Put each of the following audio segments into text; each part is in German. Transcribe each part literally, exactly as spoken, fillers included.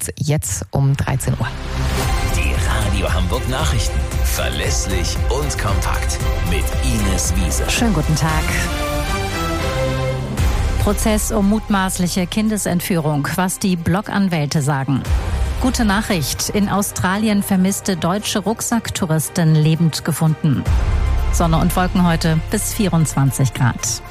jetzt um dreizehn Uhr. Die Radio Hamburg Nachrichten. Verlässlich und kompakt. Mit Ines Wiese. Schönen guten Tag. Prozess um mutmaßliche Kindesentführung, was die Bloganwälte sagen. Gute Nachricht, in Australien vermisste deutsche Rucksacktouristin lebend gefunden. Sonne und Wolken heute bis vierundzwanzig Grad.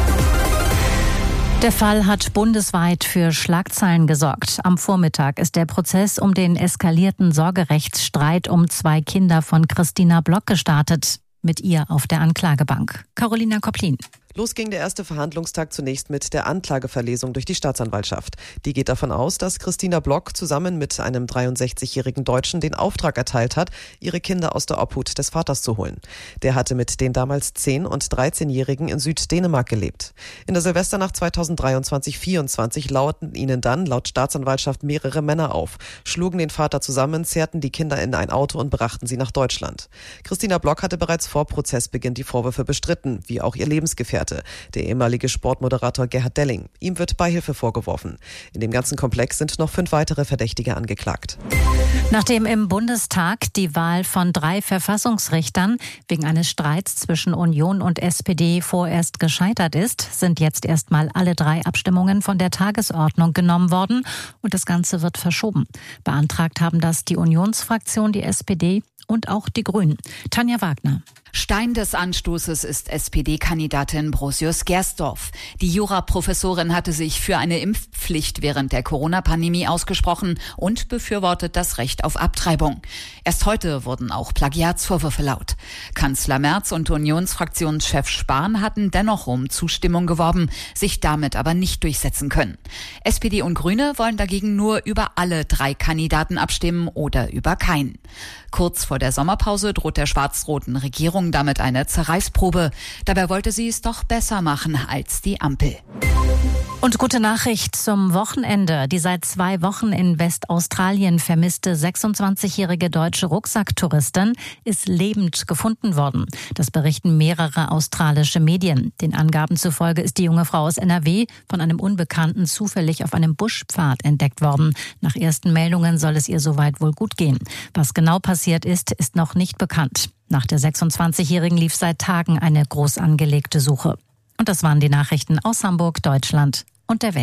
Der Fall hat bundesweit für Schlagzeilen gesorgt. Am Vormittag ist der Prozess um den eskalierten Sorgerechtsstreit um zwei Kinder von Christina Block gestartet. Mit ihr auf der Anklagebank. Carolina Kopplin. Los ging der erste Verhandlungstag zunächst mit der Anklageverlesung durch die Staatsanwaltschaft. Die geht davon aus, dass Christina Block zusammen mit einem dreiundsechzigjährigen Deutschen den Auftrag erteilt hat, ihre Kinder aus der Obhut des Vaters zu holen. Der hatte mit den damals zehn- und dreizehnjährigen in Süddänemark gelebt. In der Silvesternacht zweitausenddreiundzwanzig vierundzwanzig lauerten ihnen dann laut Staatsanwaltschaft mehrere Männer auf, schlugen den Vater zusammen, zerrten die Kinder in ein Auto und brachten sie nach Deutschland. Christina Block hatte bereits vor Prozessbeginn die Vorwürfe bestritten, wie auch ihr Lebensgefährte, der ehemalige Sportmoderator Gerhard Delling. Ihm wird Beihilfe vorgeworfen. In dem ganzen Komplex sind noch fünf weitere Verdächtige angeklagt. Nachdem im Bundestag die Wahl von drei Verfassungsrichtern wegen eines Streits zwischen Union und S P D vorerst gescheitert ist, sind jetzt erstmal alle drei Abstimmungen von der Tagesordnung genommen worden und das Ganze wird verschoben. Beantragt haben das die Unionsfraktion, die S P D und auch die Grünen. Tanja Wagner. Stein des Anstoßes ist S P D-Kandidatin Brosius Gersdorf. Die Juraprofessorin hatte sich für eine Impfpflicht während der Corona-Pandemie ausgesprochen und befürwortet das Recht auf Abtreibung. Erst heute wurden auch Plagiatsvorwürfe laut. Kanzler Merz und Unionsfraktionschef Spahn hatten dennoch um Zustimmung geworben, sich damit aber nicht durchsetzen können. S P D und Grüne wollen dagegen nur über alle drei Kandidaten abstimmen oder über keinen. Kurz vor der Sommerpause droht der schwarz-roten Regierung damit eine Zerreißprobe. Dabei wollte sie es doch besser machen als die Ampel. Und gute Nachricht zum Wochenende. Die seit zwei Wochen in Westaustralien vermisste sechsundzwanzigjährige deutsche Rucksacktouristin ist lebend gefunden worden. Das berichten mehrere australische Medien. Den Angaben zufolge ist die junge Frau aus N R W von einem Unbekannten zufällig auf einem Buschpfad entdeckt worden. Nach ersten Meldungen soll es ihr soweit wohl gut gehen. Was genau passiert ist, ist noch nicht bekannt. Nach der sechsundzwanzigjährigen lief seit Tagen eine groß angelegte Suche. Und das waren die Nachrichten aus Hamburg, Deutschland und der Welt.